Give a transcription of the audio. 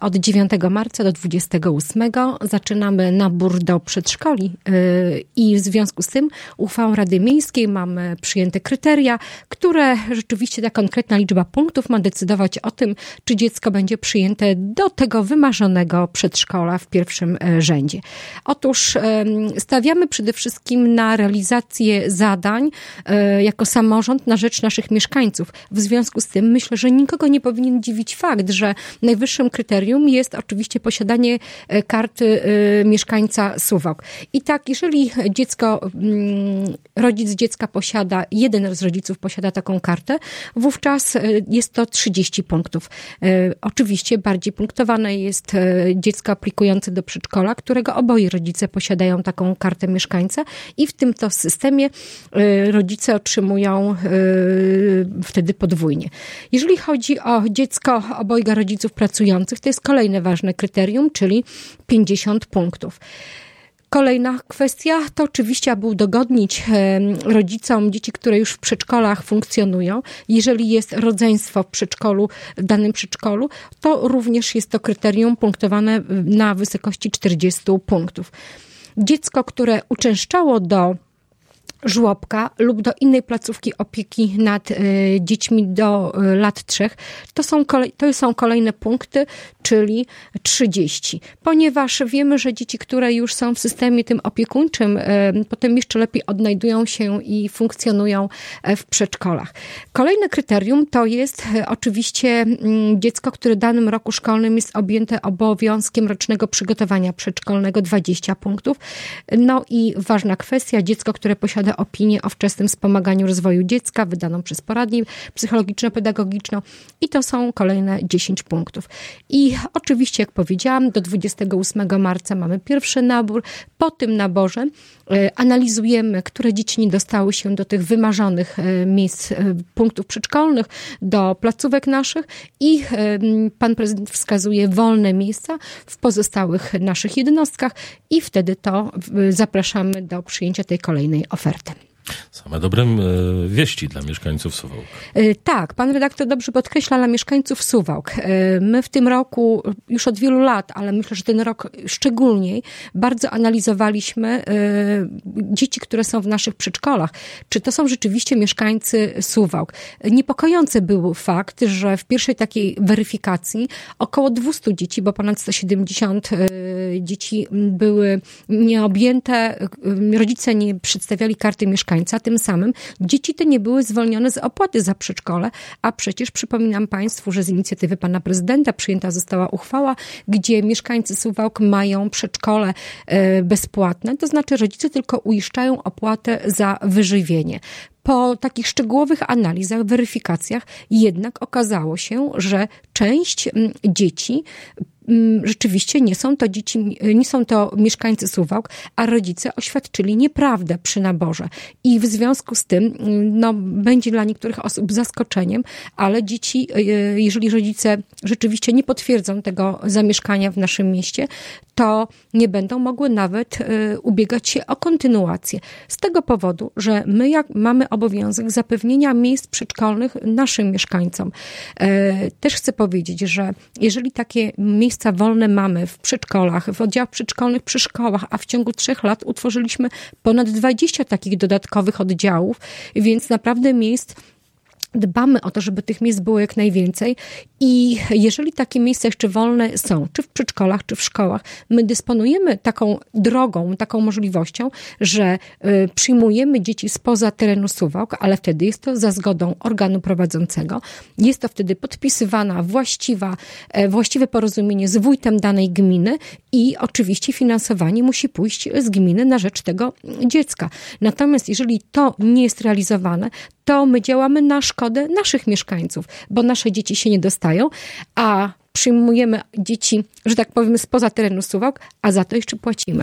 Od 9 marca do 28 zaczynamy nabór do przedszkoli i w związku z tym uchwałą Rady Miejskiej mamy przyjęte kryteria, które rzeczywiście ta konkretna liczba punktów ma decydować o tym, czy dziecko będzie przyjęte do tego wymarzonego przedszkola w pierwszym rzędzie. Otóż stawiamy przede wszystkim na realizację zadań jako samorząd na rzecz naszych mieszkańców. W związku z tym myślę, że nikogo nie powinien dziwić fakt, że najwyższym kryterium jest oczywiście posiadanie karty mieszkańca Suwałk. I tak, jeżeli rodzic dziecka posiada, jeden z rodziców posiada taką kartę, wówczas jest to 30 punktów. Oczywiście bardziej punktowane jest dziecko aplikujące do przedszkola, którego oboje rodzice posiadają taką kartę mieszkańca i w tym to systemie rodzice otrzymują wtedy podwójnie. Jeżeli chodzi o dziecko obojga rodziców pracujących, to jest kolejne ważne kryterium, czyli 50 punktów. Kolejna kwestia to oczywiście, aby udogodnić rodzicom dzieci, które już w przedszkolach funkcjonują. Jeżeli jest rodzeństwo w danym przedszkolu, to również jest to kryterium punktowane na wysokości 40 punktów. Dziecko, które uczęszczało do żłobka lub do innej placówki opieki nad dziećmi do lat 3, to są kolejne punkty, czyli 30. Ponieważ wiemy, że dzieci, które już są w systemie tym opiekuńczym, potem jeszcze lepiej odnajdują się i funkcjonują w przedszkolach. Kolejne kryterium to jest oczywiście dziecko, które w danym roku szkolnym jest objęte obowiązkiem rocznego przygotowania przedszkolnego, 20 punktów. No i ważna kwestia, dziecko, które posiada opinię o wczesnym wspomaganiu rozwoju dziecka, wydaną przez poradnię psychologiczno-pedagogiczną i to są kolejne 10 punktów. I oczywiście, jak powiedziałam, do 28 marca mamy pierwszy nabór. Po tym naborze analizujemy, które dzieci nie dostały się do tych wymarzonych miejsc, punktów przedszkolnych, do placówek naszych i pan prezydent wskazuje wolne miejsca w pozostałych naszych jednostkach i wtedy to zapraszamy do przyjęcia tej kolejnej oferty. Same dobre wieści dla mieszkańców Suwałk. Tak, pan redaktor dobrze podkreśla dla mieszkańców Suwałk. My w tym roku, już od wielu lat, ale myślę, że ten rok szczególnie, bardzo analizowaliśmy dzieci, które są w naszych przedszkolach. Czy to są rzeczywiście mieszkańcy Suwałk? Niepokojący był fakt, że w pierwszej takiej weryfikacji około 200 dzieci, bo ponad 170 dzieci były nieobjęte, rodzice nie przedstawiali karty mieszkańca. Tym samym dzieci te nie były zwolnione z opłaty za przedszkole, a przecież przypominam Państwu, że z inicjatywy pana prezydenta przyjęta została uchwała, gdzie mieszkańcy Suwałk mają przedszkole bezpłatne, to znaczy rodzice tylko uiszczają opłatę za wyżywienie. Po takich szczegółowych analizach, weryfikacjach jednak okazało się, że część dzieci rzeczywiście nie są to mieszkańcy Suwałk, a rodzice oświadczyli nieprawdę przy naborze. I w związku z tym, będzie dla niektórych osób zaskoczeniem, ale dzieci, jeżeli rodzice rzeczywiście nie potwierdzą tego zamieszkania w naszym mieście, to nie będą mogły nawet ubiegać się o kontynuację. Z tego powodu, że my mamy obowiązek zapewnienia miejsc przedszkolnych naszym mieszkańcom. Też chcę powiedzieć, że jeżeli takie miejsca wolne mamy w przedszkolach, w oddziałach przedszkolnych przy szkołach, a w ciągu 3 lat utworzyliśmy ponad 20 takich dodatkowych oddziałów, więc naprawdę dbamy o to, żeby tych miejsc było jak najwięcej i jeżeli takie miejsca jeszcze wolne są, czy w przedszkolach, czy w szkołach, my dysponujemy taką drogą, taką możliwością, że przyjmujemy dzieci spoza terenu Suwałk, ale wtedy jest to za zgodą organu prowadzącego. Jest to wtedy podpisywana właściwe porozumienie z wójtem danej gminy i oczywiście finansowanie musi pójść z gminy na rzecz tego dziecka. Natomiast jeżeli to nie jest realizowane, to my działamy na szkodę naszych mieszkańców, bo nasze dzieci się nie dostają, a przyjmujemy dzieci, że tak powiem, spoza terenu Suwałk, a za to jeszcze płacimy.